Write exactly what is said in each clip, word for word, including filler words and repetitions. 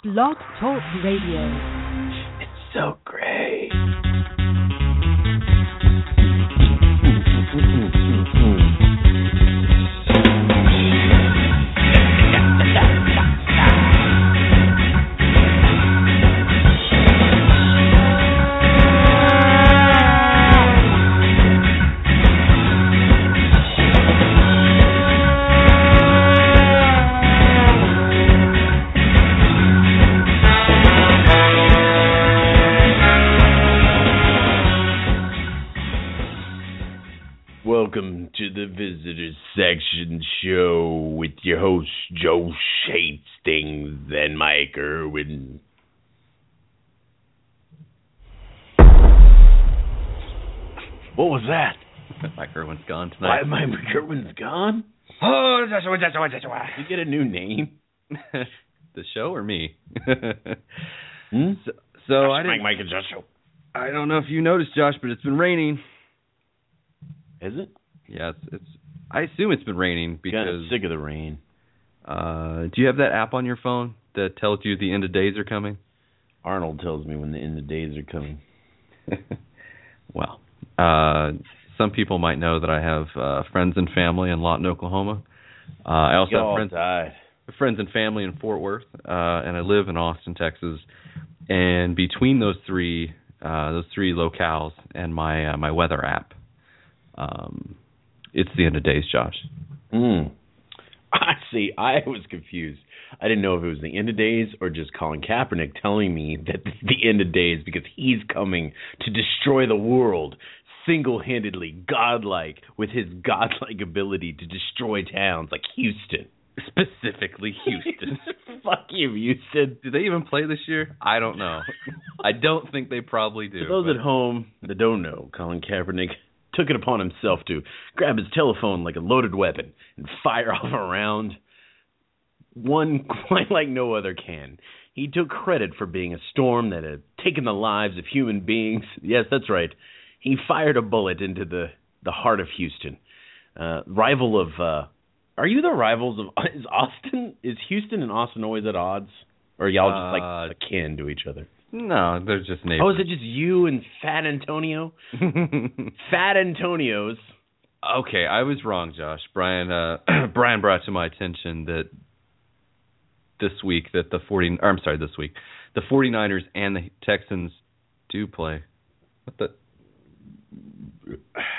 Blog Talk Radio. It's so great. Welcome to the Visitors Section Show with your host, Joe Hastings and Mike Irwin. What was that? Mike Irwin's gone tonight. Why, Mike Irwin's gone? Oh, that's why, that's why, that's why. Did you get a new name? The show or me? hmm? So, so I didn't... Mike, Mike and Josh. I don't know if you noticed, Josh, but it's been raining. Is it? Yeah, it's, it's. I assume it's been raining because. Got sick of the rain. Uh, do you have that app on your phone that tells you the end of days are coming? Arnold tells me when the end of days are coming. Well, uh, some people might know that I have uh, friends and family in Lawton, Oklahoma. Uh, I also Y'all have friends, died. friends and family in Fort Worth, uh, and I live in Austin, Texas. And between those three, uh, those three locales, and my uh, my weather app. Um, it's the end of days, Josh. Mm. I see. I was confused. I didn't know if it was the end of days or just Colin Kaepernick telling me that it's the end of days because he's coming to destroy the world single-handedly, godlike, with his godlike ability to destroy towns like Houston. Specifically Houston. Fuck you, Houston. Do they even play this year? I don't know. I don't think they probably do. For those but... at home that don't know, Colin Kaepernick took it upon himself to grab his telephone like a loaded weapon and fire off a round, one quite like no other can. He took credit for being a storm that had taken the lives of human beings. Yes, that's right. He fired a bullet into the, the heart of Houston. Uh, rival of, uh, are you the rivals of, is Austin, is Houston and Austin always at odds? Or are y'all just uh, like akin to each other? No, they're just neighbors. Oh, is it just you and Fat Antonio? Fat Antonio's. Okay, I was wrong, Josh. Brian uh, Brian brought to my attention that this week that the forty or I'm sorry, this week, the 49ers and the Texans do play. What the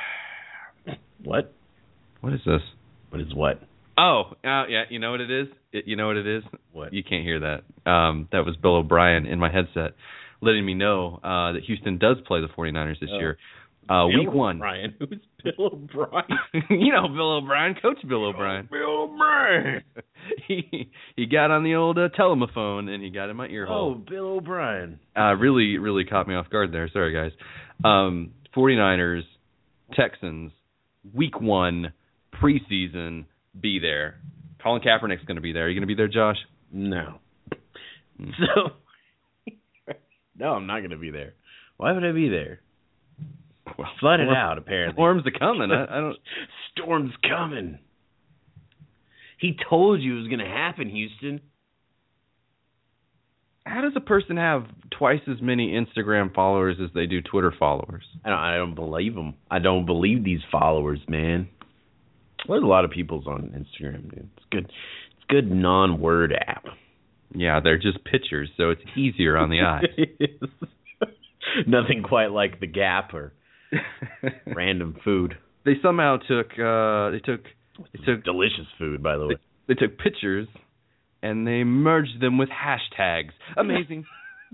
What? What is this? What is what? Oh, uh, yeah, you know what it is? It, you know what it is? What? You can't hear that. Um, that was Bill O'Brien in my headset letting me know uh, that Houston does play the 49ers this oh. year. Uh, Bill week one. O'Brien? Who's Bill O'Brien? You know Bill O'Brien, Coach Bill O'Brien. Bill O'Brien. he he got on the old uh, telephone and he got in my ear hole. Oh, Bill O'Brien. Uh, really, really caught me off guard there. Sorry, guys. Um, 49ers, Texans, week one, preseason. Be there. Colin Kaepernick's going to be there. Are you going to be there, Josh? No. Mm. So, no, I'm not going to be there. Why would I be there? Well, flood it out, apparently. Storms are coming. I, I don't. Storm's coming. He told you it was going to happen, Houston. How does a person have twice as many Instagram followers as they do Twitter followers? I don't, I don't believe them. I don't believe these followers, man. There's a lot of people's on Instagram, dude. It's good. It's good non-word app. Yeah, they're just pictures, so it's easier on the eye. Nothing quite like the Gap or random food. They somehow took. Uh, they took. They took delicious food, by the way. They, they took pictures and they merged them with hashtags. Amazing.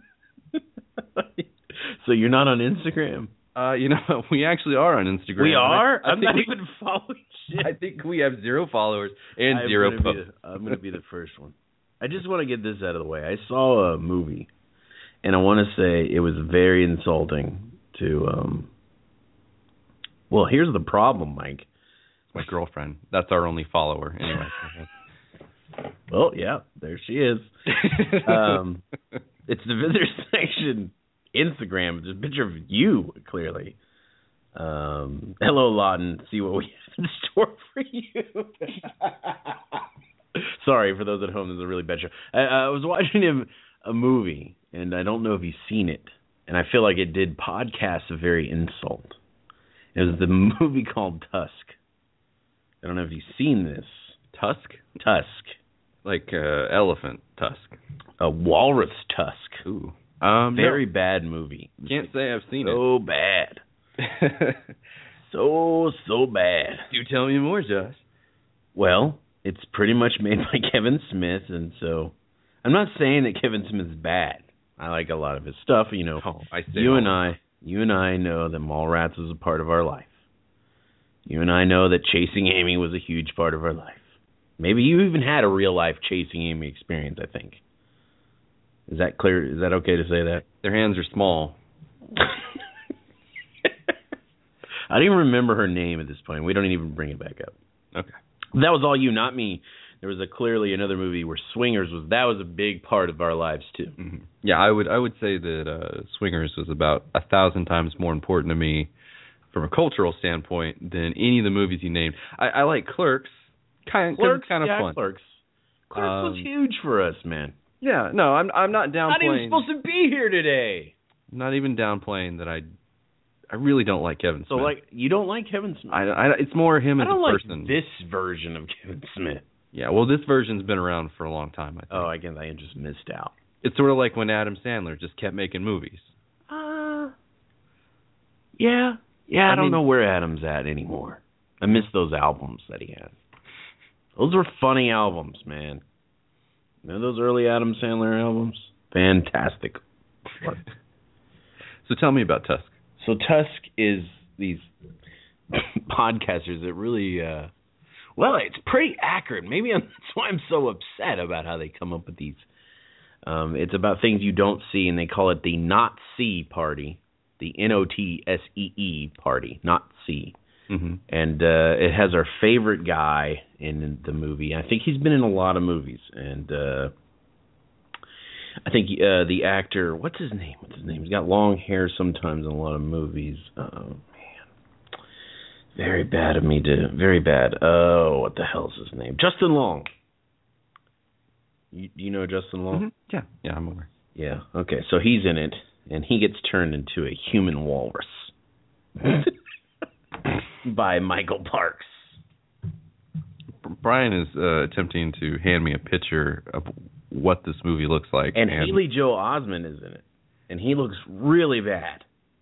So you're not on Instagram? Uh, you know, we actually are on Instagram. We are? I, I I'm not we, even following shit. I think we have zero followers and I'm zero gonna posts. The, I'm going to be the first one. I just want to get this out of the way. I saw a movie, and I want to say it was very insulting to, um, well, here's the problem, Mike. My girlfriend. That's our only follower. Anyway. Well, yeah, there she is. um, it's the visitor section. Instagram, there's a picture of you, clearly. Um, hello, Lawton. See what we have in store for you. Sorry, for those at home, this is a really bad show. I, I was watching him a movie, and I don't know if you've seen it, and I feel like it did podcasts a very insult. It was the movie called Tusk. I don't know if you've seen this. Tusk? Tusk. Like uh, elephant tusk. A walrus tusk. Ooh. Um, very no. bad movie. Can't say I've seen so it. So bad. so, so bad. Do tell me more, Josh. Well, it's pretty much made by Kevin Smith, and so I'm not saying that Kevin Smith's bad. I like a lot of his stuff. You know, oh, I you and I, you and I know that Mallrats was a part of our life. You and I know that Chasing Amy was a huge part of our life. Maybe you even had a real life Chasing Amy experience, I think. Is that clear? Is that okay to say that? Their hands are small. I don't even remember her name at this point. We don't even bring it back up. Okay. That was all you, not me. There was a clearly another movie where Swingers was, that was a big part of our lives too. Mm-hmm. Yeah, I would I would say that uh, Swingers was about a thousand times more important to me from a cultural standpoint than any of the movies you named. I, I like Clerks. Kind, Clerks, kind of yeah, fun. Clerks. Clerks um, was huge for us, man. Yeah, no, I'm I'm not downplaying. Not even supposed to be here today. Not even downplaying that I, I really don't like Kevin Smith. So like, you don't like Kevin Smith? I, I it's more him I as don't a like person. This version of Kevin Smith. Yeah, well, this version's been around for a long time. I think. Oh, I guess I just missed out. It's sort of like when Adam Sandler just kept making movies. Uh, yeah, yeah. I, I don't mean, know where Adam's at anymore. I miss those albums that he had. Those were funny albums, man. You know those early Adam Sandler albums? Fantastic. So tell me about Tusk. So Tusk is these podcasters that really, uh, well, it's pretty accurate. Maybe I'm, that's why I'm so upset about how they come up with these. Um, it's about things you don't see, and they call it the Not See Party, the N O T S E E Party, Not See. Mm-hmm. And uh, it has our favorite guy in the movie. I think he's been in a lot of movies. And uh, I think uh, the actor, what's his name? What's his name? He's got long hair sometimes in a lot of movies. Oh, man. Very bad of me to, very bad. Oh, what the hell's his name? Justin Long. You, you know Justin Long? Mm-hmm. Yeah, yeah, I'm aware. Yeah, okay. So he's in it, and he gets turned into a human walrus. By Michael Parks. Brian is uh, attempting to hand me a picture of what this movie looks like. And, and Haley Joel Osment is in it. And he looks really bad.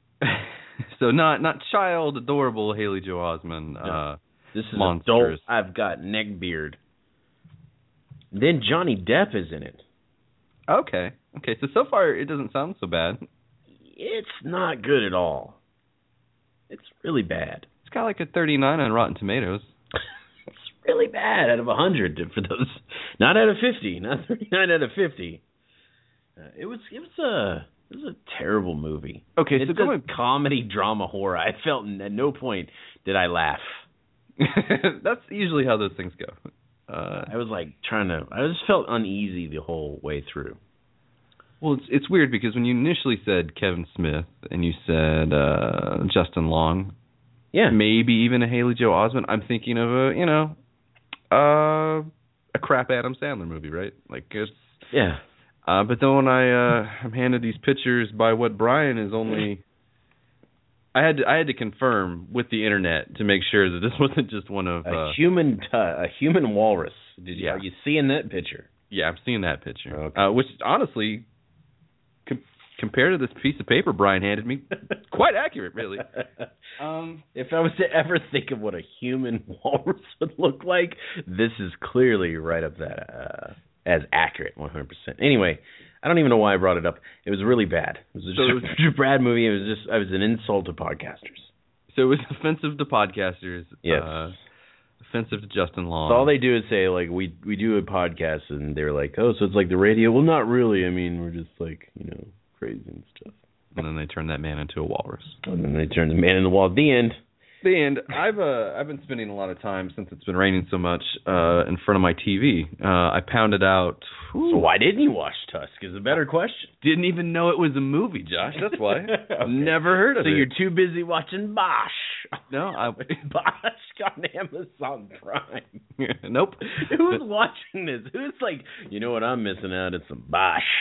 So not not child adorable Haley Joel Osment. No. Uh, this is monstrous. Adult. I've got neck beard. Then Johnny Depp is in it. Okay. Okay. So so far it doesn't sound so bad. It's not good at all. It's really bad. It's got like a thirty-nine on Rotten Tomatoes. It's really bad out of one hundred for those. Not out of fifty. Not thirty-nine out of fifty. Uh, it was it was a it was a terrible movie. Okay, it's so going a comedy drama horror. I felt at no point did I laugh. That's usually how those things go. Uh, I was like trying to. I just felt uneasy the whole way through. Well, it's it's weird because when you initially said Kevin Smith and you said uh, Justin Long, yeah, maybe even a Haley Joel Osment, I'm thinking of a you know, uh, a crap Adam Sandler movie, right? Like it's yeah. Uh, but then when I uh, I'm handed these pictures by what Brian is only, I had to, I had to confirm with the internet to make sure that this wasn't just one of a uh, human t- a human walrus. Did you yeah. Are you seeing that picture? Yeah, I'm seeing that picture. Okay. Uh, which honestly, com- compared to this piece of paper Brian handed me, quite accurate, really. Um, if I was to ever think of what a human walrus would look like, this is clearly right up that uh, as accurate, one hundred percent. Anyway, I don't even know why I brought it up. It was really bad. It was just so, a bad movie. It was just, I was an insult to podcasters. So it was offensive to podcasters. Yes. Uh, offensive to Justin Long. So all they do is say, like, we we do a podcast, and they're like, oh, so it's like the radio. Well, not really. I mean, we're just like, you know, crazy and stuff. And then they turn that man into a walrus. And then they turn the man in the wall. The end. The end. I've uh I've been spending a lot of time since it's been raining so much uh, in front of my T V. Uh, I pounded out. Whew. So why didn't you watch Tusk? Is a better question. Didn't even know it was a movie, Josh. That's why. Okay. Never heard of so it. So you're too busy watching Bosch. No, I Bosch on Amazon Prime. Nope. Who's watching this? Who's like, you know what I'm missing out? It's some Bosch.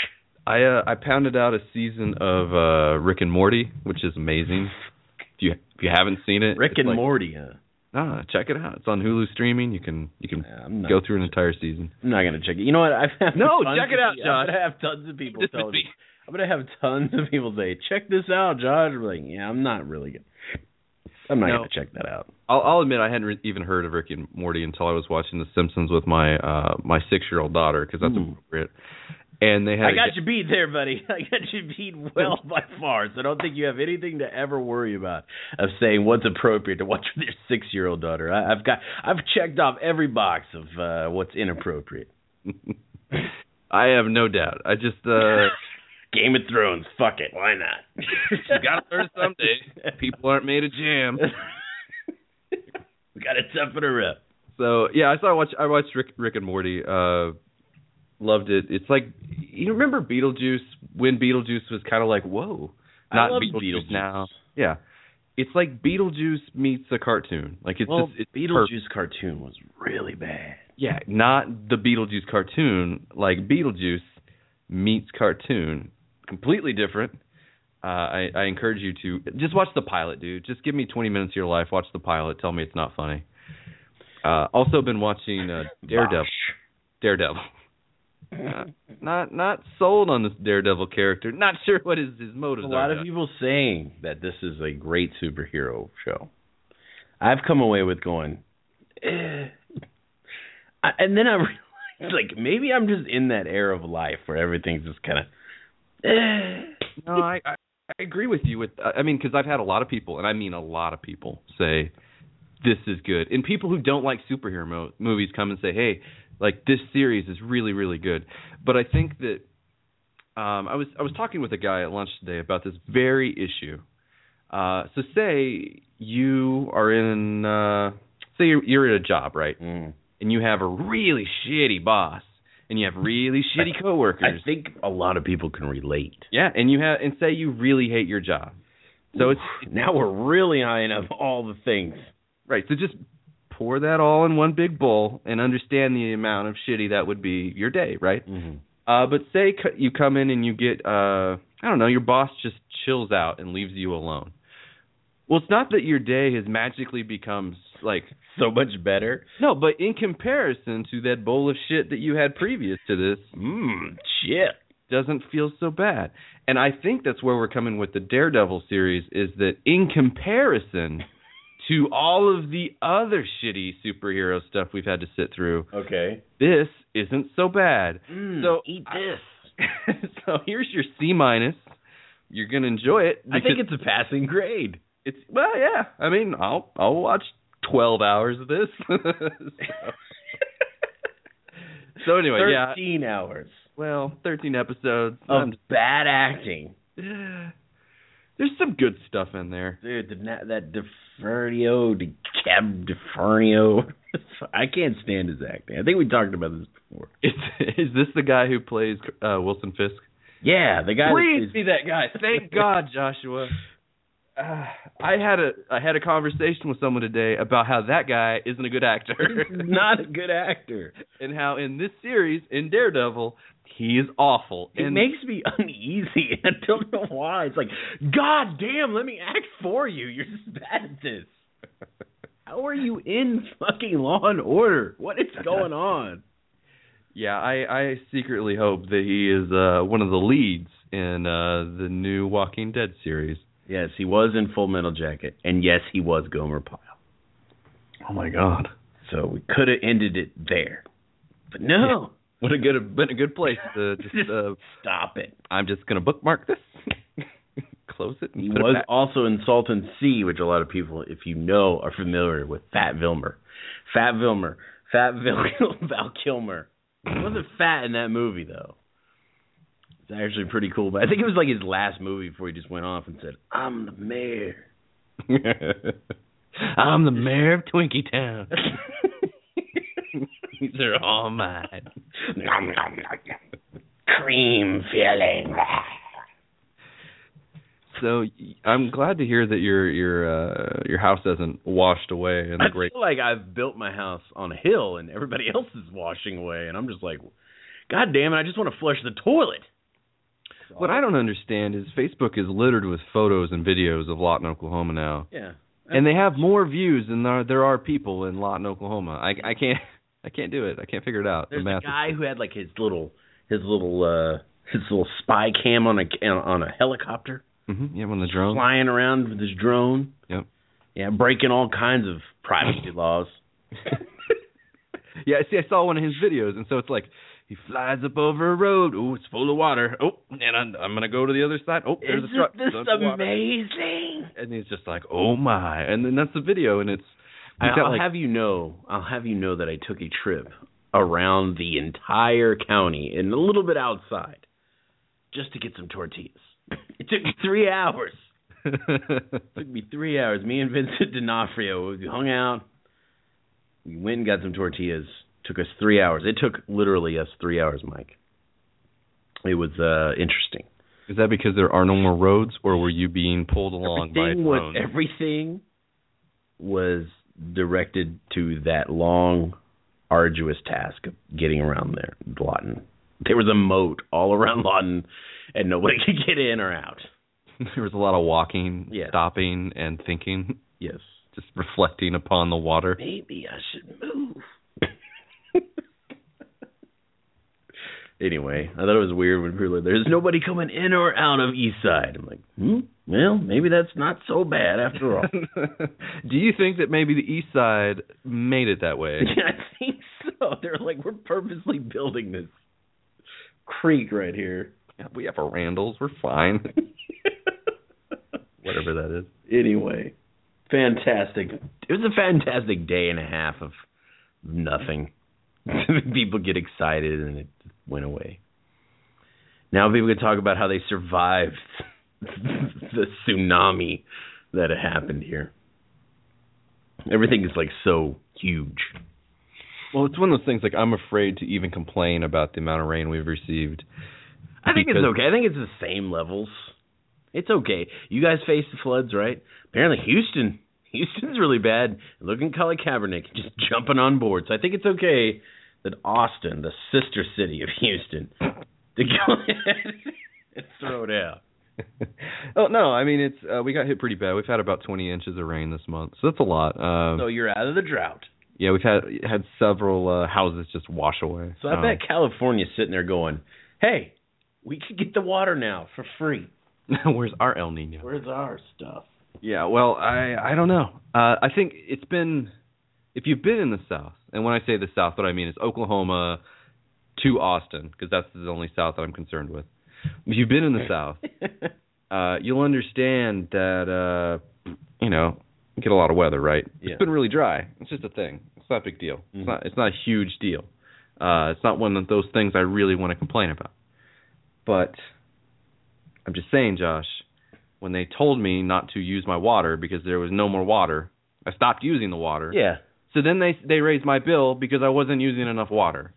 I uh, I pounded out a season of uh, Rick and Morty, which is amazing. If you if you haven't seen it, Rick and like, Morty, huh? Nah, check it out. It's on Hulu streaming. You can you can Yeah, I'm not, go through an entire season. I'm not gonna check it. You know what? I've had No, tons check it of out, pe- Josh. I'm gonna have tons of people This tell would me. be- I'm gonna have tons of people say, "Check this out, Josh." I'm like, yeah, I'm not really gonna. I'm not No. gonna check that out. I'll, I'll admit I hadn't re- even heard of Rick and Morty until I was watching The Simpsons with my uh, my six year old daughter because that's Ooh. appropriate. And they had I a- got you beat there, buddy. I got you beat well by far. So I don't think you have anything to ever worry about of saying what's appropriate to watch with your six-year-old daughter. I, I've got, I've checked off every box of uh, what's inappropriate. I have no doubt. I just uh, Game of Thrones. Fuck it. Why not? you got to learn someday. People aren't made of jam. We got to toughen her up. So yeah, I saw I watched I watched Rick Rick and Morty. Uh, loved it. It's like you remember Beetlejuice when Beetlejuice was kind of like whoa, not I love Beetlejuice, Beetlejuice now. Yeah, it's like Beetlejuice meets a cartoon. Like it's well, just it's Beetlejuice perfect. cartoon was really bad. Yeah, not the Beetlejuice cartoon. Like Beetlejuice meets cartoon, completely different. Uh, I, I encourage you to just watch the pilot, dude. Just give me twenty minutes of your life. Watch the pilot. Tell me it's not funny. Uh, also been watching uh, Daredevil. Bosh. Daredevil. Uh, not not sold on this Daredevil character. Not sure what his his motives A lot are. of people saying that this is a great superhero show. I've come away with going, eh. I, and then I realized, like, maybe I'm just in that era of life where everything's just kind of, eh. No, I, I I agree with you. With I mean, because I've had a lot of people, and I mean a lot of people, say this is good, and people who don't like superhero mo- movies come and say, hey, like this series is really really good. But I think that um, I was I was talking with a guy at lunch today about this very issue. Uh, so say you are in, uh, say you're, you're at a job, right? Mm. And you have a really shitty boss, and you have really shitty coworkers. I think a lot of people can relate. Yeah, and you have, and say you really hate your job. So it's Now we're really eyeing up all the things. right. So just pour that all in one big bowl and understand the amount of shitty that would be your day, right? Mm-hmm. Uh, but say c- you come in and you get, uh, I don't know, your boss just chills out and leaves you alone. Well, it's not that your day has magically become like So much better. no, but in comparison to that bowl of shit that you had previous to this, Mmm, shit. doesn't feel so bad. And I think that's where we're coming with the Daredevil series is that in comparison to all of the other shitty superhero stuff we've had to sit through, Okay. this isn't so bad. Mm, so eat this. so here's your C minus. You're gonna enjoy it. I think it's a passing grade. it's well, yeah. I mean, I'll I'll watch twelve hours of this. so, so anyway, yeah. Thirteen hours Well, thirteen episodes. of I'm just- bad acting. There's some good stuff in there. Dude, the, na- that DiFernio, DeCab DiFernio. I can't stand his acting. I think we talked about this before. Is, is this the guy who plays uh, Wilson Fisk? Yeah, the guy. Please that be that guy. Thank God, Joshua. Uh, I had a I had a conversation with someone today about how that guy isn't a good actor. He's not a good actor. And how in this series, in Daredevil, he is awful. It and makes me uneasy. I don't know why. It's like, God damn, let me act for you. You're just bad at this. How are you in fucking Law and Order? What is going on? Yeah, I, I secretly hope that he is uh, one of the leads in uh, the new Walking Dead series. Yes, he was in Full Metal Jacket, and yes, he was Gomer Pyle. Oh my God! So we could have ended it there, but no. Would have good been a good place to just. Uh, Stop it. I'm just gonna bookmark this, close it. And He put was it back. also in Salton Sea, which a lot of people, if you know, are familiar with. Fat Vilmer, Fat Vilmer, Fat Vil- Val Kilmer. He wasn't fat in that movie though. It's actually pretty cool, but I think it was like his last movie before he just went off and said, "I'm the mayor." I'm the mayor of Twinkie Town. These are all mine. Nom, nom, nom, nom. Cream filling. So I'm glad to hear that your your uh, your house hasn't washed away in the I great. feel like I've built my house on a hill and everybody else is washing away, and I'm just like, God damn it! I just want to flush the toilet. What I don't understand is Facebook is littered with photos and videos of Lawton, Oklahoma now. Yeah. And they have more views than there, there are people in Lawton, Oklahoma. I, I can't I can't do it. I can't figure it out. There's the a math guy is... who had like his little his little uh his little spy cam on a on a helicopter. Mm-hmm. Yeah, on the drone. Flying around with his drone. Yep. Yeah, breaking all kinds of privacy laws. Yeah, see, I saw one of his videos, and so it's like he flies up over a road. Oh, it's full of water. Oh, and I'm, I'm gonna go to the other side. Oh, there's Isn't a truck. this There's water. amazing? And he's just like, oh my, and then that's the video, and it's. I, got I'll like, have you know. I'll have you know that I took a trip around the entire county and a little bit outside, just to get some tortillas. It took me three hours. It took me three hours. Me and Vincent D'Onofrio, we hung out. We went and got some tortillas. Took us three hours. It took literally us three hours, Mike. It was uh, interesting. Is that because there are no more roads, or were you being pulled along everything by was, drones? Everything was directed to that long, arduous task of getting around there, Lawton. There was a moat all around Lawton, and nobody could get in or out. There was a lot of walking, yes. stopping, and thinking. Yes. Just reflecting upon the water. Maybe I should move. Anyway, I thought it was weird when people were like, there's nobody coming in or out of East Side. I'm like, hmm, well, maybe that's not so bad after all. Do you think that maybe the East Side made it that way? Yeah, I think so. They're like, we're purposely building this creek right here. Yeah, we have our Randalls. We're fine. Whatever that is. Anyway, fantastic. It was a fantastic day and a half of nothing. People get excited and it went away. Now people can talk about how they survived the tsunami that had happened here. Everything is like so huge. Well, it's one of those things, like, I'm afraid to even complain about the amount of rain we've received. I think it's okay. I think it's the same levels. It's okay. You guys faced the floods, right? Apparently Houston. Houston's really bad. Look at Colin Kaepernick just jumping on board. So I think it's okay that Austin, the sister city of Houston, to go ahead and throw down. Oh, no, I mean, it's uh, we got hit pretty bad. We've had about twenty inches of rain this month, so that's a lot. Um, So you're out of the drought. Yeah, we've had had several uh, houses just wash away. So I um, bet California's sitting there going, hey, we could get the water now for free. Where's our El Nino? Where's our stuff? Yeah, well, I I don't know. Uh, I think it's been, if you've been in the South, and when I say the South, what I mean is Oklahoma to Austin, because that's the only South that I'm concerned with. If you've been in the South, uh, you'll understand that, uh, you know, you get a lot of weather, right? Yeah. It's been really dry. It's just a thing. It's not a big deal. Mm-hmm. It's not. It's not a huge deal. Uh, it's not one of those things I really want to complain about. But I'm just saying, Josh, when they told me not to use my water because there was no more water, I stopped using the water. Yeah. So then they they raised my bill because I wasn't using enough water.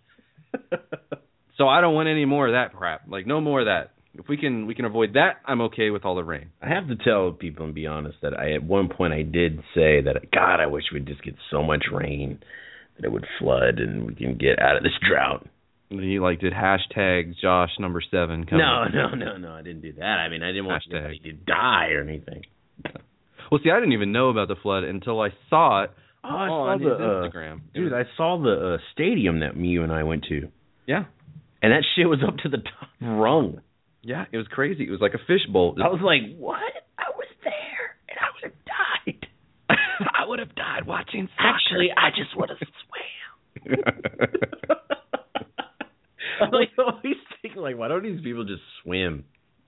So I don't want any more of that crap. Like, no more of that. If we can we can avoid that, I'm okay with all the rain. I have to tell people and be honest that I at one point I did say that, God, I wish we'd just get so much rain that it would flood and we can get out of this drought. And you like did hashtag Josh number seven come No, up. no, no, no. I didn't do that. I mean, I didn't want Hashtag. anybody to die or anything. Well, see, I didn't even know about the flood until I saw it Oh, I on saw the his uh, Instagram. dude. I saw the uh, stadium that you and I went to, Yeah. and that shit was up to the top rung. Yeah, it was crazy. It was like a fishbowl. I was like, what? I was there, and I would have died. I would have died watching soccer. Actually, I just would have swam. I'm like, always thinking, like, why don't these people just swim?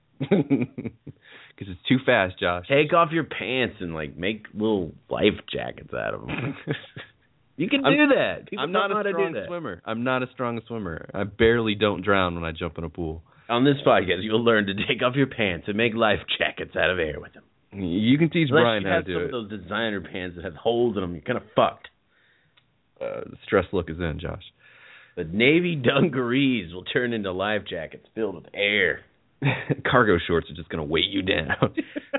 Because it's too fast, Josh. Take off your pants and, like, make little life jackets out of them. You can I'm, do that. People I'm don't not know how a to strong do that. swimmer. I'm not a strong swimmer. I barely don't drown when I jump in a pool. On this podcast, you'll learn to take off your pants and make life jackets out of air with them. You can teach Unless Brian you how have to do some it. of those designer pants that have holes in them, you're kind of fucked. Uh, the stress look is in, Josh. But Navy dungarees will turn into life jackets filled with air. Cargo shorts are just going to weight you down.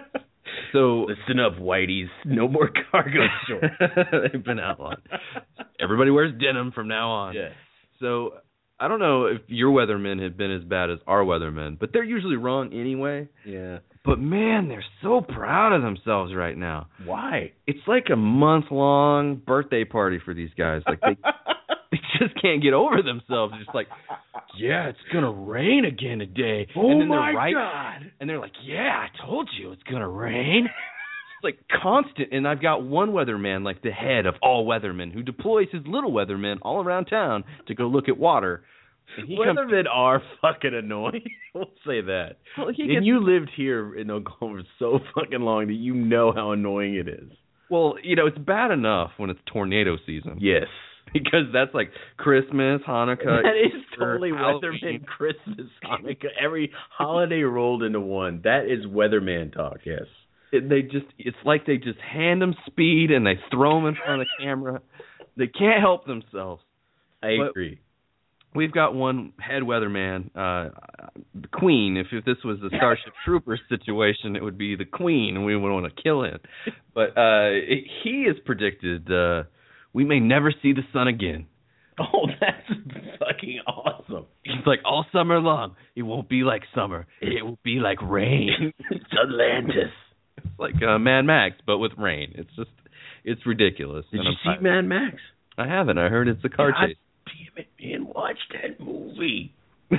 So listen up, whiteys. No more cargo shorts. They've been outlawed. Everybody wears denim from now on. Yes. So I don't know if your weathermen had been as bad as our weathermen, but they're usually wrong anyway. Yeah. But man, they're so proud of themselves right now. Why? It's like a month-long birthday party for these guys. Like they, they just can't get over themselves. Just like, yeah, it's gonna rain again today. Oh and then my they're right, God! And they're like, yeah, I told you it's gonna rain. It's like constant. And I've got one weatherman, like the head of all weathermen, who deploys his little weathermen all around town to go look at water. And he Weathermen comes, are fucking annoying. We'll say that. well, he And gets, you lived here in Oklahoma so fucking long that you know how annoying it is. well, you know, it's bad enough when it's tornado season. Yes. Because that's like Christmas, Hanukkah. That is Easter, totally Halloween. Weatherman, Christmas, Hanukkah, every holiday rolled into one. That is Weatherman talk, yes. It, they just, it's like they just hand them speed and they throw them in front of the camera. They can't help themselves. I But agree. We've got one head weatherman, uh, the Queen. If, if this was a Starship Troopers situation, it would be the Queen, and we would want to kill him. But uh, it, he has predicted uh, we may never see the sun again. Oh, that's fucking awesome. He's like, all summer long, it won't be like summer. It will be like rain. It's Atlantis. It's like uh, Mad Max, but with rain. It's just, it's ridiculous. Did And you I'm see Mad Max? I haven't. I heard it's a car God chase. damn it, man. Watch that movie.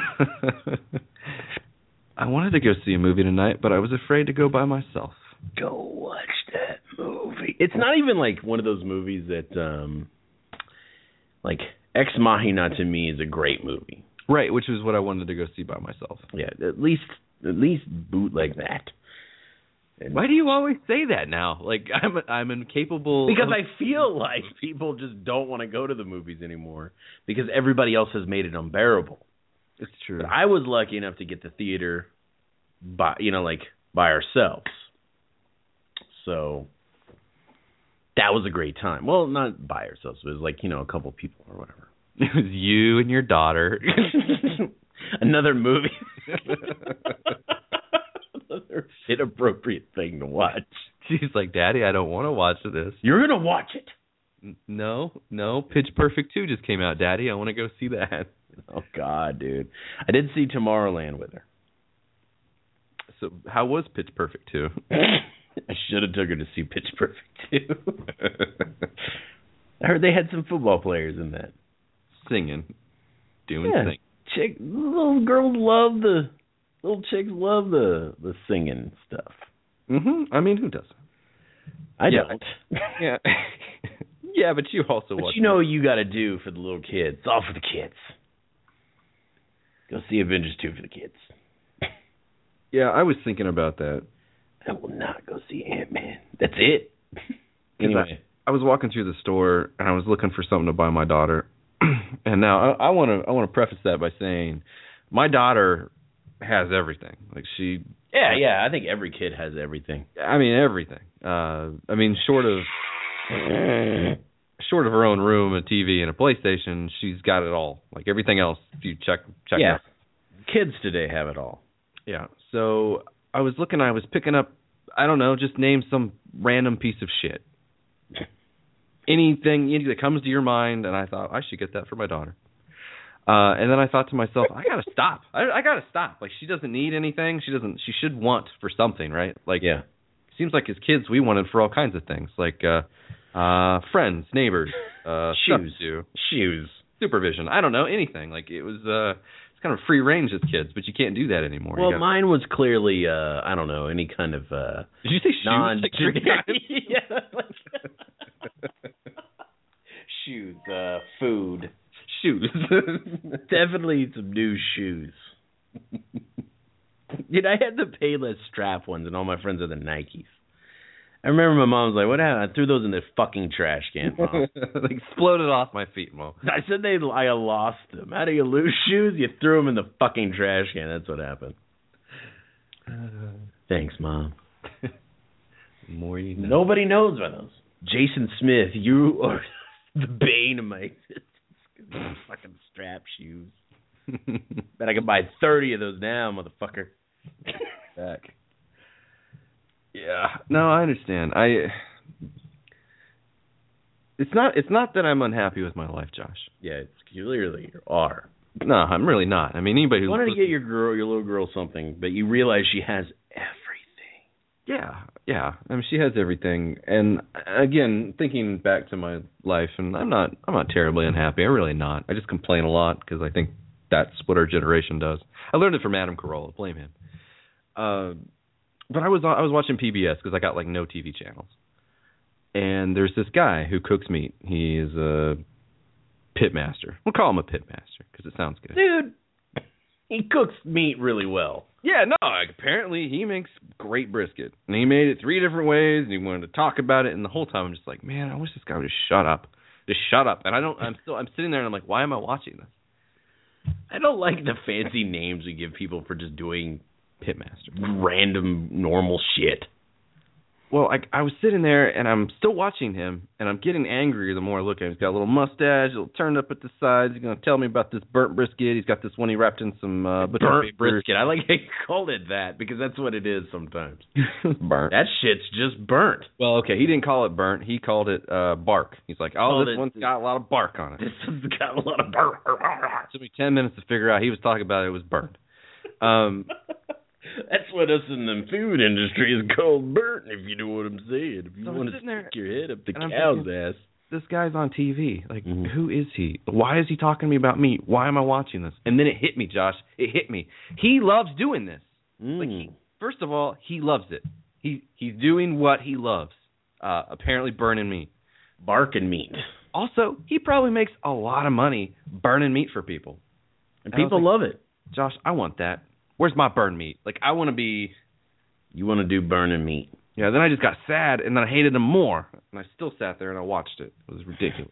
I wanted to go see a movie tonight, but I was afraid to go by myself. Go watch that movie. It's not even like one of those movies that, um, like, Ex Machina to me is a great movie. Right, which is what I wanted to go see by myself. Yeah, at least at least bootleg that. And Why do you always say that now? Like I'm I'm incapable. because of... I feel like people just don't want to go to the movies anymore because everybody else has made it unbearable. It's true. But I was lucky enough to get the theater by you know like by ourselves. So that was a great time. Well, not by ourselves. It was like, you know, a couple people or whatever. It was you and your daughter. Another movie. Another inappropriate thing to watch. She's like, Daddy, I don't want to watch this. You're going to watch it. N- No, no. Pitch Perfect two just came out, Daddy. I want to go see that. Oh, God, dude. I did see Tomorrowland with her. So how was Pitch Perfect two? I should have took her to see Pitch Perfect two. I heard they had some football players in that. Singing. Doing Yeah. singing. Chick, little girls love the, little chicks love the, the singing stuff. Mm-hmm. I mean, who doesn't? I Yeah. don't. Yeah. Yeah, but you also But watch. you know what you got to do for the little kids. It's all for the kids. Go see Avengers two for the kids. Yeah, I was thinking about that. I will not go see Ant-Man. That's it. Anyway, I, I was walking through the store and I was looking for something to buy my daughter. And now I want to I want to preface that by saying my daughter has everything. Like she Yeah, yeah. I think every kid has everything. I mean everything. Uh I mean short of short of her own room, a T V and a PlayStation, she's got it all. Like everything else you check check Yeah. out. Kids today have it all. Yeah. So I was looking, I was picking up, I don't know, just name some random piece of shit. Anything anything that comes to your mind, and I thought I should get that for my daughter. Uh, and then I thought to myself, I gotta stop. I, I gotta stop. Like she doesn't need anything. She doesn't. She should want for something, right? Like Yeah. seems like as kids we wanted for all kinds of things, like uh, uh, friends, neighbors, uh, stuff Shoes. to do, Shoes. supervision. I don't know, anything. Like it was. Uh, kind of free range as kids, but you can't do that anymore. Well, gotta, mine was clearly, uh, I don't know, any kind of uh, did you say shoes? non Like three times? yeah, like- shoes, uh, food, Shoes. definitely some new shoes. Dude, I had the Payless strap ones, and all my friends are the Nikes. I remember my mom was like, "What happened? I threw those in the fucking trash can, Mom." Like exploded off my feet, Mo. I said they, I lost them. How do you lose shoes? You threw them in the fucking trash can. That's what happened. Thanks, Mom. More you know. Nobody knows about those. Jason Smith, you are the bane of my existence. Those fucking strap shoes. Bet I could buy thirty of those now, motherfucker. Back. Yeah. No, I understand. I. It's not. It's not that I'm unhappy with my life, Josh. Yeah, it's clearly you are. No, I'm really not. I mean, anybody who You wanted to get your girl, your little girl, something, but you realize she has everything. Yeah, yeah. I mean, she has everything. And again, thinking back to my life, and I'm not, I'm not terribly unhappy. I'm really not. I just complain a lot because I think that's what our generation does. I learned it from Adam Carolla. Blame him. Uh, but I was, I was watching P B S because I got like no T V channels. And there's this guy who cooks meat. He's a pitmaster. We'll call him a pitmaster because it sounds good. Dude, he cooks meat really well. Yeah, no, like, apparently he makes great brisket. And he made it three different ways, and he wanted to talk about it, and the whole time I'm just like, man, I wish this guy would just shut up. Just shut up. And I don't, I'm still, I'm sitting there, and I'm like, why am I watching this? I don't like the fancy names we give people for just doing Pitmaster. random, normal shit. Well, I, I was sitting there, and I'm still watching him, and I'm getting angrier the more I look at him. He's got a little mustache, a little turned up at the sides. He's going to tell me about this burnt brisket. He's got this one he wrapped in some uh, butcher Burnt paper. brisket. I like how you called it that because that's what it is sometimes. Burnt. That shit's just burnt. Well, okay, he didn't call it burnt. He called it uh, bark. He's like, oh, Called this it- one's got a lot of bark on it. This has got a lot of burnt. It took me ten minutes to figure out he was talking about it, it was burnt. Um, That's what us in the food industry is called burnt, if you know what I'm saying. If you So I'm want to sitting there, stick your head up the and I'm cow's thinking, ass. this guy's on T V. Like, Mhm. who is he? Why is he talking to me about meat? Why am I watching this? And then it hit me, Josh. It hit me. He loves doing this. Mm. Like, he, first of all, he loves it. He He's doing what he loves, uh, apparently burning meat. Barking meat. Also, he probably makes a lot of money burning meat for people. And And I was people like, love it. Josh, I want that. Where's my burned meat? Like, I want to be... You want to do burning meat. Yeah, then I just got sad, and then I hated him more. And I still sat there and I watched it. It was ridiculous.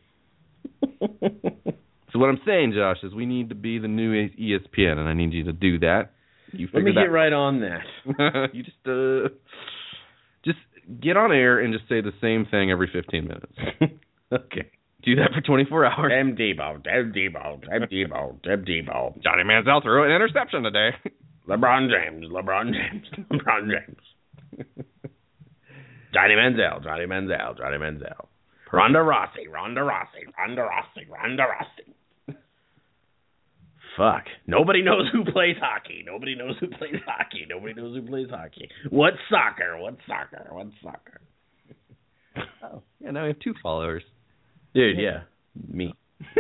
So what I'm saying, Josh, is we need to be the new E S P N, and I need you to do that. You Let me figure get right on that. that. You just uh, just get on air and just say the same thing every fifteen minutes. Okay. Do that for twenty-four hours. Dem Debo, Dem Debo, Dem Debo, Dem Debo. Johnny Manziel threw an interception today. LeBron James, LeBron James, LeBron James. Johnny Manziel, Johnny Manziel, Johnny Manziel. Ronda Rossi, Ronda Rossi, Ronda Rossi, Ronda Rossi. Fuck. Nobody knows who plays hockey. Nobody knows who plays hockey. Nobody knows who plays hockey. What's soccer? What's soccer? What's soccer? Oh, yeah, now we have two followers. Dude, yeah. Me.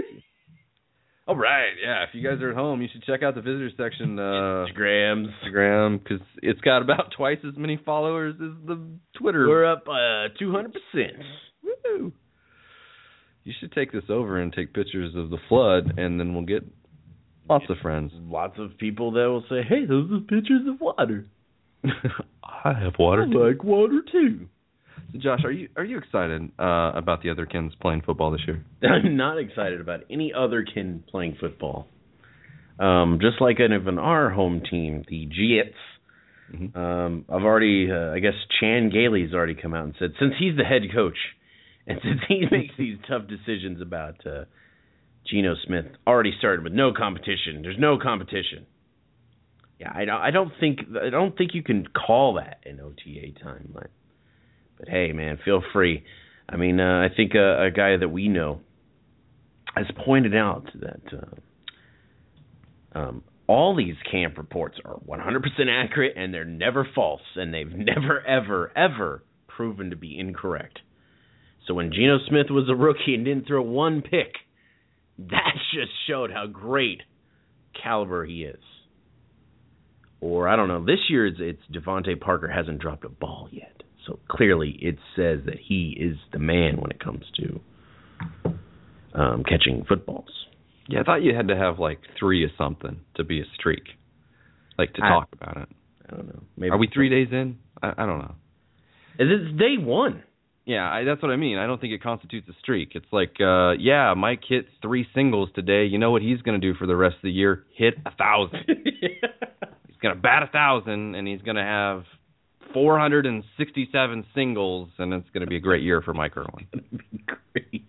All right, yeah. If you guys are at home, you should check out the visitors section. Uh, Instagrams. Instagram, because it's got about twice as many followers as the Twitter. We're up uh, two hundred percent. Woo! You should take this over and take pictures of the flood, and then we'll get lots of friends. Lots of people that will say, hey, those are pictures of water. I have water. I like water, too. So Josh, are you are you excited uh, about the other kids playing football this year? I'm not excited about any other kid playing football. Um, just like even our home team, the Jets. Mm-hmm. Um, I've already, uh, I guess Chan Gailey's already come out and said, since he's the head coach, and since he makes these tough decisions about uh, Geno Smith, already started with no competition. There's no competition. Yeah, I don't, I don't think, I don't think you can call that an O T A time, but, but hey, man, feel free. I mean, uh, I think uh, a guy that we know has pointed out that uh, um, all these camp reports are one hundred percent accurate and they're never false, and they've never, ever, ever proven to be incorrect. So when Geno Smith was a rookie and didn't throw one pick, that just showed how great caliber he is. Or, I don't know, this year it's, it's Devontae Parker hasn't dropped a ball yet. So clearly it says that he is the man when it comes to um, catching footballs. Yeah, I thought you had to have like three or something to be a streak, like to I, talk about it. I don't know. Maybe Are we three days in? I, I don't know. It's day one. Yeah, I, that's what I mean. I don't think it constitutes a streak. It's like, uh, yeah, Mike hit three singles today. You know what he's going to do for the rest of the year? Hit a thousand. He's going to bat a thousand, and he's going to have four hundred sixty-seven singles, and it's going to be a great year for Mike Irwin. Great.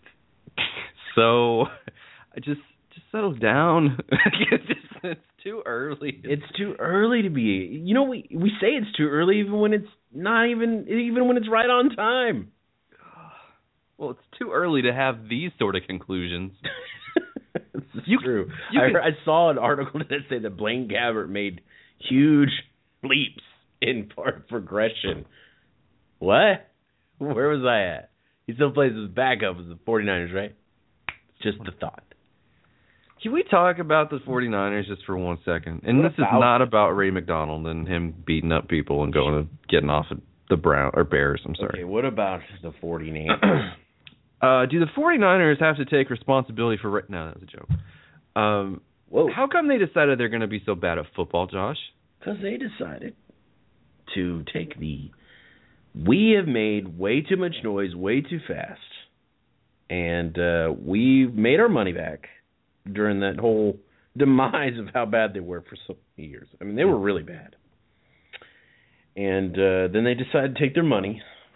So, I just just settle down. it's, just, it's too early. It's too early to be. You know, we we say it's too early even when it's not even even when it's right on time. Well, it's too early to have these sort of conclusions. This is You- true. you I, can- I saw an article that said that Blaine Gabbert made huge leaps in part progression. What? Where was I at? He still plays his backup as the 49ers, right? Just the thought. Can we talk about the 49ers just for one second? And What this is about- not about Ray McDonald and him beating up people and going to getting off of the Brown or Bears. I'm sorry. Okay, what about the 49ers? uh, do the 49ers have to take responsibility for? Ra- no, that was a joke. Um, Whoa. how come they decided they're going to be so bad at football, Josh? Because they decided to take the we have made way too much noise way too fast, and uh, we made our money back during that whole demise of how bad they were for so many years. I mean, they were really bad. And uh, then they decided to take their money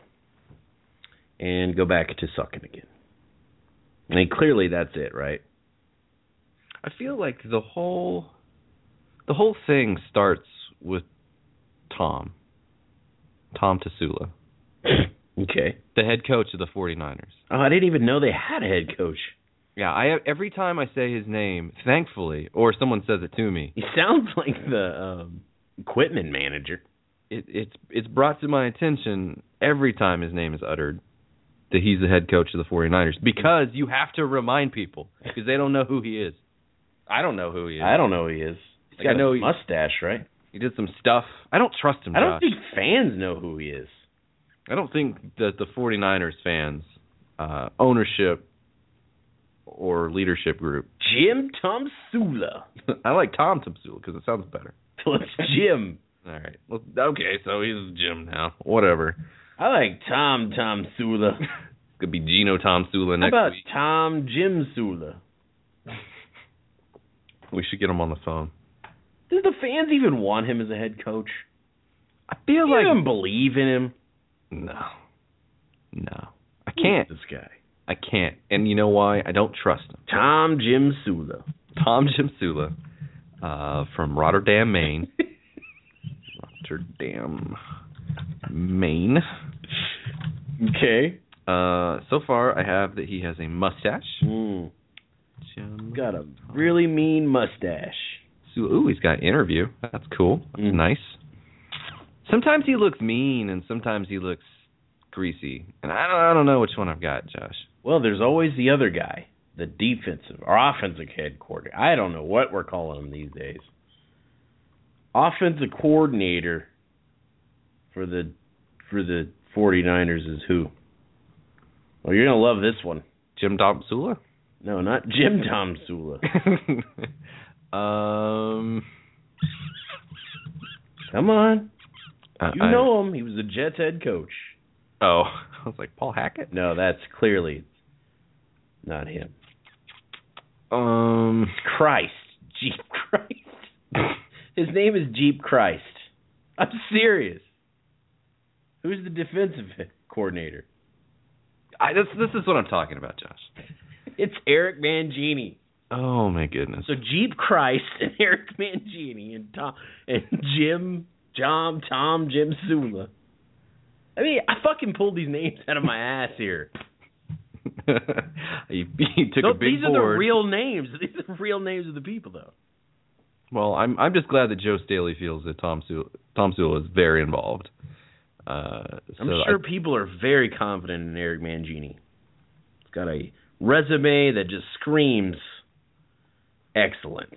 and go back to sucking again. I mean, clearly that's it, right? I feel like the whole the whole thing starts with Tom. Tom Tasula, Okay. the head coach of the 49ers. Oh, I didn't even know they had a head coach. Yeah, I every time I say his name, thankfully, or someone says it to me, He sounds like the um, equipment manager. it, it's it's brought to my attention every time his name is uttered that he's the head coach of the 49ers, because you have to remind people because they don't know who he is. I don't know who he is. I don't know who he is. He's Like, got I know a he- mustache, right? He did some stuff. I don't trust him, I don't Josh. think fans know who he is. I don't think that the 49ers fans, uh, ownership or leadership group. Jim Tomsula. I like Tom Tomsula because it sounds better. Well, it's Jim. All right. Well, okay, so he's Jim now. Whatever. I like Tom Tomsula. Could be Gino Tomsula How next about week. Tom Jim Sula? We should get him on the phone. Does the fans even want him as a head coach? I feel Do you like even believe in him? no, no, I Who can't. is this guy? I can't. And you know why? I don't trust him. Tom Jim Sula. Tom Jim Sula, uh, from Rotterdam, Maine. Rotterdam, Maine. Okay. Uh, so far, I have that he has a mustache. Mm. Jim Got a really mean mustache. Sula. Ooh, he's got an interview. That's cool. That's Mm. nice. Sometimes he looks mean, and sometimes he looks greasy. And I don't, I don't know which one I've got, Josh. Well, there's always the other guy, the defensive or offensive head coordinator. I don't know what we're calling him these days. Offensive coordinator for the for the 49ers is who? Well, you're going to love this one. Jim Tom Sula? No, not Jim Tom Sula. um, Come on. uh, You I- know him. He was the Jets head coach. Oh, I was like, Paul Hackett? No, that's clearly not him. Um, Christ. Jeep Christ. His name is Jeep Christ. I'm serious. Who's the defensive coordinator? I, this, this is what I'm talking about, Josh. It's Eric Mangini. Oh, my goodness. So Jeep Christ and Eric Mangini and Tom and Jim, John, Tom, Jim Sula. I mean, I fucking pulled these names out of my ass here. you, you took No, a big these are board. the real names. These are the real names of the people, though. Well, I'm I'm just glad that Joe Staley feels that Tom Sula, Tom Sula is very involved. Uh, I'm so sure I, people are very confident in Eric Mangini. He's got a resume that just screams excellence.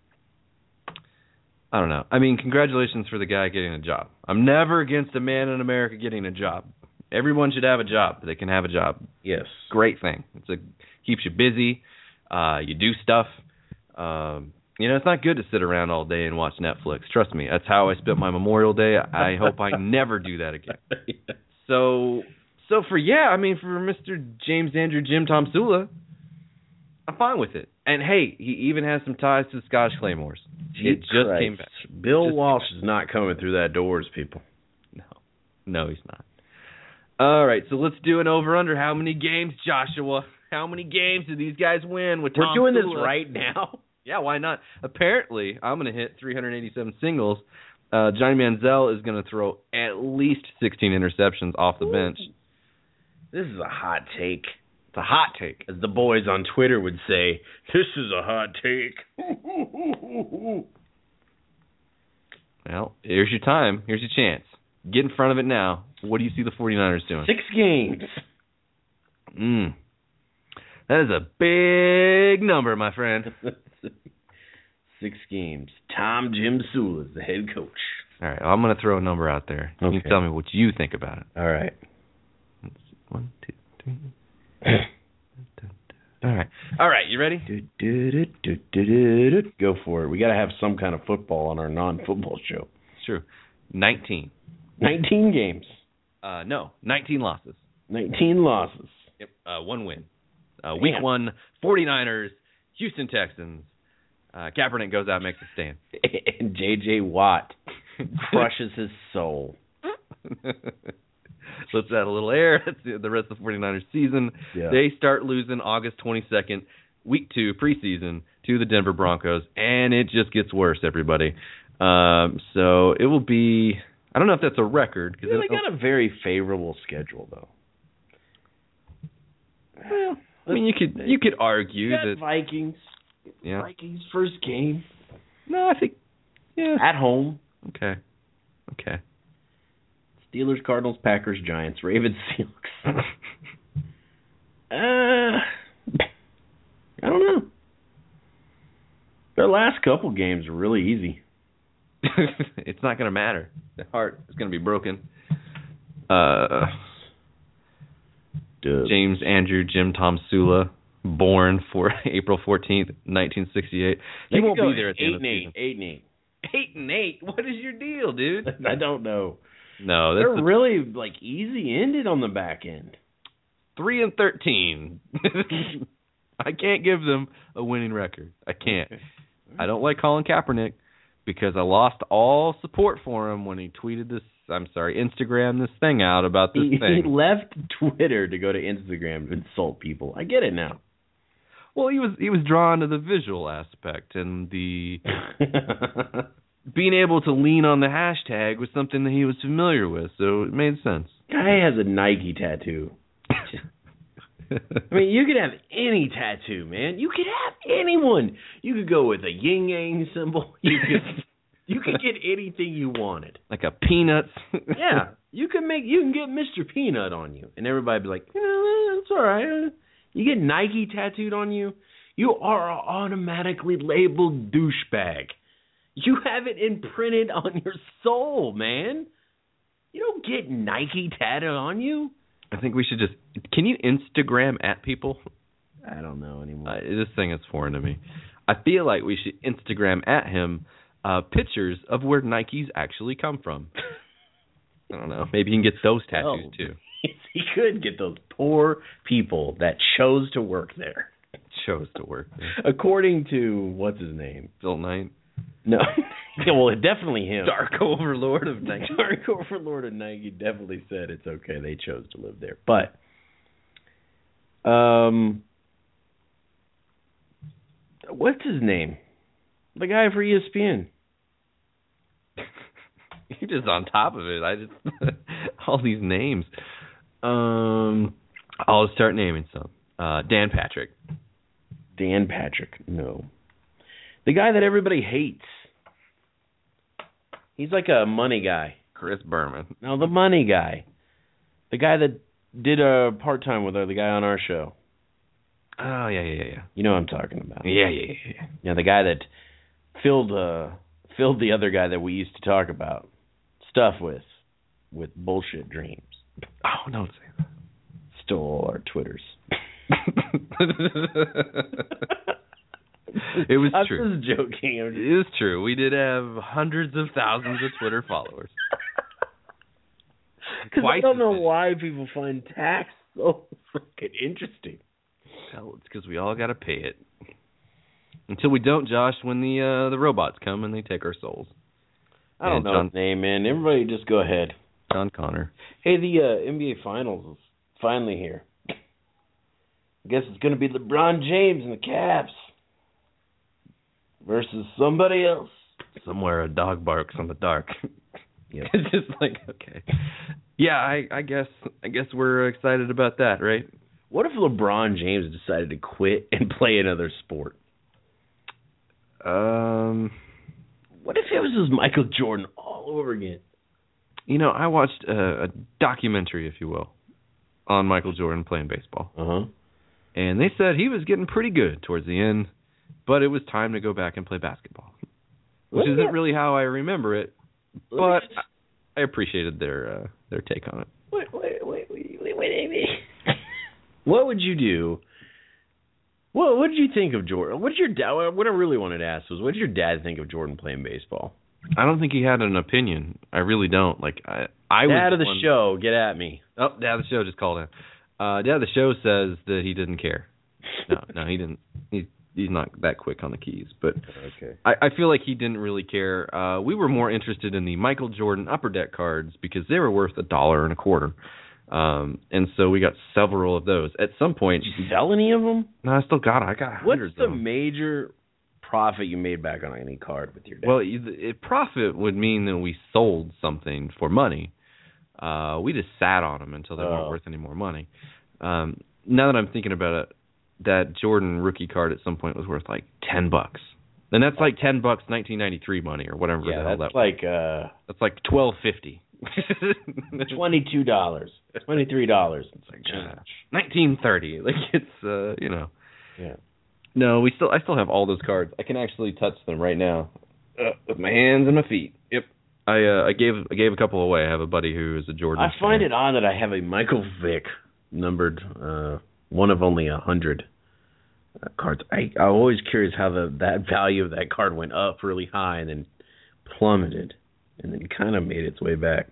I don't know. I mean, congratulations for the guy getting a job. I'm never against a man in America getting a job. Everyone should have a job. They can have a job. Yes. Great thing. It's a keeps you busy. Uh, you do stuff. Um, you know, it's not good to sit around all day and watch Netflix. Trust me, that's how I spent my Memorial Day. I hope I never do that again. So, so for yeah, I mean, for Mister James Andrew Jim Tom Sula, I'm fine with it. And hey, he even has some ties to the Scottish Claymores. It just Christ. came back. Bill Just- Walsh is not coming through that doors, people. No, no, he's not. All right, so let's do an over/under. How many games, Joshua? How many games do these guys win with Tom We're doing Sula? this right now. Yeah, why not? Apparently, I'm going to hit three hundred eighty-seven singles. Uh, Johnny Manziel is going to throw at least sixteen interceptions off the bench. This is a hot take. It's a hot take. As the boys on Twitter would say, this is a hot take. Well, here's your time. Here's your chance. Get in front of it now. What do you see the 49ers doing? Six games. Mm. That is a big number, my friend. Six games. Tom Jim Sula is the head coach. All right, I'm going to throw a number out there. Okay. You tell me what you think about it. All right. One, two, three. All right. All right, you ready? Go for it. We got to have some kind of football on our non-football show. It's true. nineteen. nineteen games. Uh, no, nineteen losses. nineteen losses. Yep, uh, one win. Uh, week Damn. one, 49ers, Houston Texans. Uh, Kaepernick goes out and makes a stand. And J J Watt crushes his soul. Lets out a little air. That's the, the rest of the 49ers season. Yeah. They start losing August twenty-second, week two, preseason, to the Denver Broncos, and it just gets worse, everybody. Um, so it will be, I don't know if that's a record. Cause Yeah, they got a very favorable schedule, though. Well, I mean, you could you could argue You got that Vikings. yeah. Vikings first game No, I think yeah. at home. Okay. Okay. Steelers, Cardinals, Packers, Giants, Ravens, Seahawks. uh, I don't know. Their last couple games were really easy. It's not going to matter. The heart is going to be broken. Uh, Duh. James Andrew Jim Tom Sula, born for April fourteenth, nineteen sixty-eight. He They won't could go be there at the eight end of and the eight, season. eight and eight. Eight and eight. What is your deal, dude? I don't know. No, that's They're the really like easy ended on the back end. three and thirteen. I can't give them a winning record. I can't. I don't like Colin Kaepernick because I lost all support for him when he tweeted this. I'm sorry, Instagram this thing out about this He, thing. he left Twitter to go to Instagram to insult people. I get it now. Well, he was he was drawn to the visual aspect, and the being able to lean on the hashtag was something that he was familiar with, so it made sense. Guy has a Nike tattoo. I mean, you could have any tattoo, man. You could have anyone. You could go with a yin yang symbol. You could you could get anything you wanted. Like a peanuts. Yeah, you can make you can get Mister Peanut on you, and everybody be like, you know, it's all right. You get Nike tattooed on you, you are automatically labeled douchebag. You have it imprinted on your soul, man. You don't get Nike tattooed on you. I think we should just. Can you Instagram at people? I don't know anymore. Uh, this thing is foreign to me. I feel like we should Instagram at him uh, pictures of where Nikes actually come from. I don't know. Maybe you can get those tattoos Oh. too. He could get those poor people that chose to work there. Chose to work. There. According to, what's his name? Phil Knight. No. Yeah, well, definitely him. Dark Overlord of Nike. Dark Overlord of Nike definitely said it's okay. They chose to live there. But, um, what's his name? The guy for E S P N. You're just on top of it. I just all these names. Um, I'll start naming some. Uh, Dan Patrick. Dan Patrick. No. The guy that everybody hates. He's like a money guy. Chris Berman. No, the money guy. The guy that did a part-time with her, the guy on our show. Oh, yeah, yeah, yeah. You know what I'm talking about. Yeah, yeah, yeah. yeah. Yeah, the guy that filled uh, filled the other guy that we used to talk about stuff with, with bullshit dreams. Oh, don't say that. Stole our Twitters. It was I'm true. just joking. I'm just... It is true. We did have hundreds of thousands of Twitter followers. Because I Twice don't as know many. why people find tax so freaking interesting. Hell, it's because we all got to pay it. Until we don't, Josh, when the uh, the robots come and they take our souls. I don't And know John- his name, man. Everybody just go ahead. John Connor. Hey, the uh, N B A Finals is finally here. I guess it's going to be LeBron James and the Cavs versus somebody else. Somewhere a dog barks on the dark. Yep. It's just like, okay. Yeah, I, I guess I guess we're excited about that, right? What if LeBron James decided to quit and play another sport? Um, what if it was just Michael Jordan all over again? You know, I watched a, a documentary, if you will, on Michael Jordan playing baseball. Uh-huh. And they said he was getting pretty good towards the end, but it was time to go back and play basketball. Which Look isn't at- really how I remember it, Look but at- I, I appreciated their uh, their take on it. Wait, wait, wait, wait, wait, wait, wait. What would you do? What What did you think of Jordan? What did your dad? What I really wanted to ask was, what did your dad think of Jordan playing baseball? I don't think he had an opinion. I really don't. Like I, I was Dad of the one- show, get at me. Oh, Dad of the show just called in. Uh, Dad of the show says that he didn't care. No, no, he didn't. He, he's not that quick on the keys. But Okay. I, I feel like he didn't really care. Uh, we were more interested in the Michael Jordan Upper Deck cards because they were worth a dollar and a quarter. Um, and so we got several of those. At some point, Did you sell any of them? no, I still got it. I got What's hundreds the of them. major profit you made back on any card with your dad? Well, you- the- it, profit would mean that we sold something for money. Uh, we just sat on them until they Oh. weren't worth any more money. Um, now that I'm thinking about it, that Jordan rookie card at some point was worth like ten bucks, and that's like ten bucks, nineteen ninety-three money or whatever yeah, the hell that's that was. like uh, That's like twelve fifty. twenty-two dollars, twenty-three dollars. It's like Yeah. nineteen thirty. Like it's uh, you know. Yeah. No, we still I still have all those cards. I can actually touch them right now uh, with my hands and my feet. Yep. I uh, I gave I gave a couple away. I have a buddy who is a Jordan. I find fan. it odd that I have a Michael Vick numbered uh, one of only a hundred uh, cards. I I'm always curious how the that value of that card went up really high and then plummeted and then kind of made its way back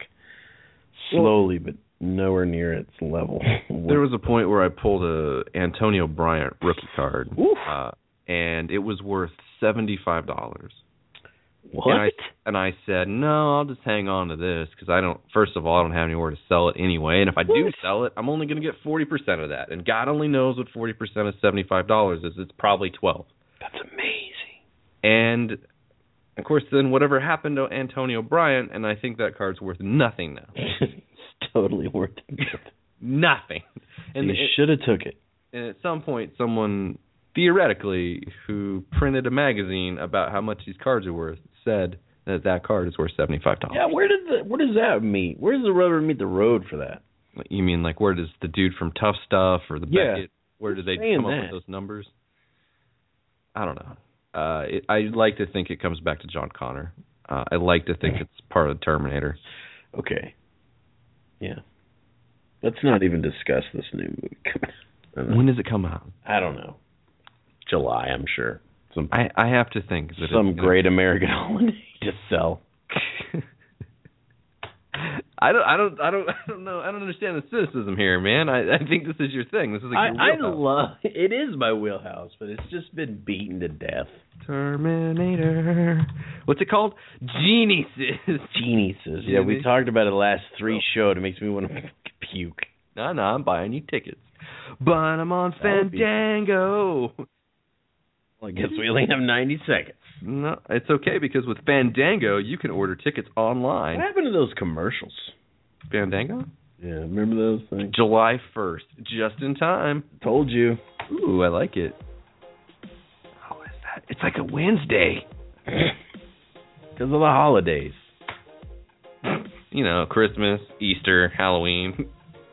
slowly, but nowhere near its level. There was a point where I pulled a Antonio Bryant rookie card, Oof. uh, and it was worth seventy five dollars. What? And I, and I said, no, I'll just hang on to this because I don't. First of all, I don't have anywhere to sell it anyway, and if I do What? sell it, I'm only going to get forty percent of that. And God only knows what forty percent of seventy five dollars is. It's probably twelve. That's amazing. And of course, then whatever happened to Antonio Bryant, and I think that card's worth nothing now. It's totally worth it. Nothing. And you it, should have took it. and at some point, someone theoretically who printed a magazine about how much these cards are worth said that that card is worth seventy-five dollars. Yeah, where did the where does that meet? Where does the rubber meet the road for that? You mean like where does the dude from Tough Stuff or the Yeah. Beckett, where do they Saying come up that. with those numbers? I don't know. Uh, it, I like to think it comes back to John Connor. Uh, I like to think it's part of the Terminator. Okay. Yeah. Let's not even discuss this new movie coming out. When does it come out? I don't know. July, I'm sure. Some I, I have to think that some it's, great American holiday to sell. I don't, I don't, I don't, I don't know. I don't understand the cynicism here, man. I, I think this is your thing. This is like your I, I wheelhouse. love it is my wheelhouse, but it's just been beaten to death. Terminator. What's it called? Geniuses. Geniuses. Yeah, we Genius. talked about it last three shows. It makes me want to puke. No, no, I'm buying you tickets. But I'm on That would be- Fandango. Well, I guess we only have ninety seconds. No, it's okay because with Fandango you can order tickets online. What happened to those commercials? Fandango? Yeah, remember those things? July first, just in time. Told you. Ooh, I like it. How is that? It's like a Wednesday. Because of the holidays. You know, Christmas, Easter, Halloween.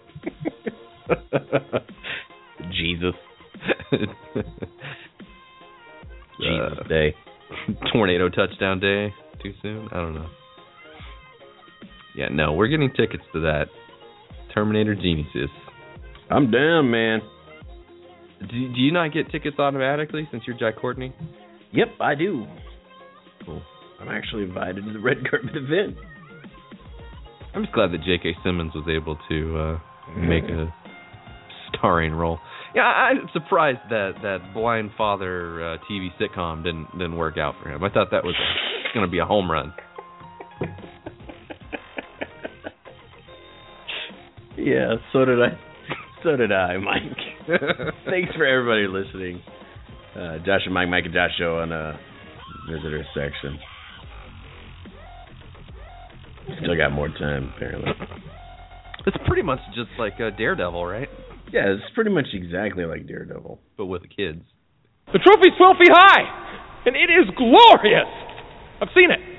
Jesus. Jesus Uh, Day. Tornado touchdown day. Too soon? I don't know. Yeah, no, we're getting tickets to that. Terminator Geniuses. I'm down, man. Do, do you not get tickets automatically since you're Jack Courtney? Yep, I do. Cool. I'm actually invited to the red carpet event. I'm just glad that J K. Simmons was able to uh, make a starring role. Yeah, I, I'm surprised that that blind father uh, T V sitcom didn't didn't work out for him. I thought that was going to be a home run. Yeah, so did I. So did I, Mike. Thanks for everybody listening. Uh, Josh and Mike, Mike and Josh show on uh, visitor section. Still got more time, apparently. It's pretty much just like uh, Daredevil, right? Yeah, it's pretty much exactly like Daredevil. But with kids. The trophy's twelve feet high, and it is glorious. I've seen it.